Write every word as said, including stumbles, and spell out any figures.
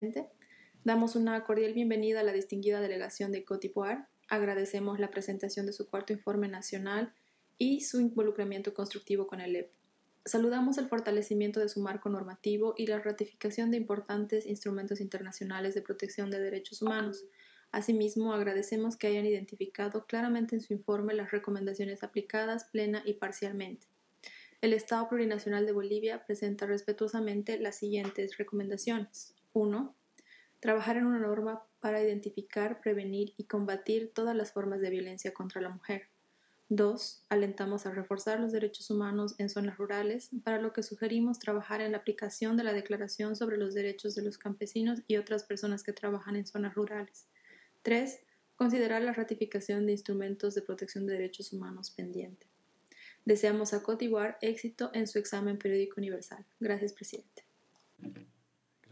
Damos una cordial bienvenida a la distinguida delegación de Côte d'Ivoire. Agradecemos la presentación de su cuarto informe nacional y su involucramiento constructivo con el E P. Saludamos el fortalecimiento de su marco normativo y la ratificación de importantes instrumentos internacionales de protección de derechos humanos. Asimismo, agradecemos que hayan identificado claramente en su informe las recomendaciones aplicadas plena y parcialmente. El Estado Plurinacional de Bolivia presenta respetuosamente las siguientes recomendaciones. uno. Trabajar en una norma para identificar, prevenir y combatir todas las formas de violencia contra la mujer. dos. Alentamos a reforzar los derechos humanos en zonas rurales, para lo que sugerimos trabajar en la aplicación de la Declaración sobre los Derechos de los Campesinos y otras personas que trabajan en zonas rurales. tres. Considerar la ratificación de instrumentos de protección de derechos humanos pendiente. Deseamos a Côte d'Ivoire éxito en su examen periódico universal. Gracias, presidente.